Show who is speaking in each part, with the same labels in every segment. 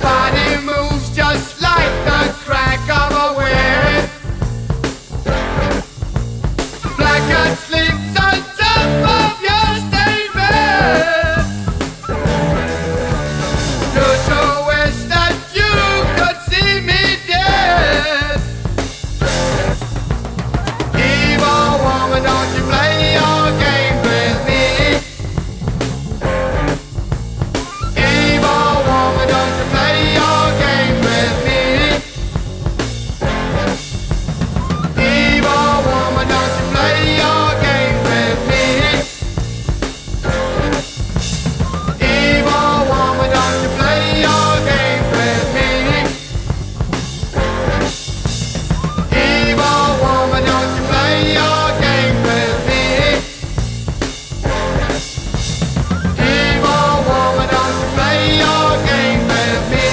Speaker 1: body moves just like the crack of a whip. Black cat sleeps on top of your statement. You so wish that you could see me dead. Evil woman, don't you play your game with me. Evil woman, don't you play your game with me. Evil woman, don't you play your game with me. Evil woman, don't you play your game with me. Evil woman, don't you play your game with me. Evil woman, don't you play your game with me.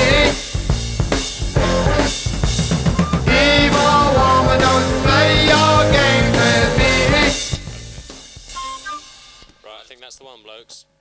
Speaker 1: Evil woman, don't you play your game with me.
Speaker 2: Right, I think that's the one, blokes.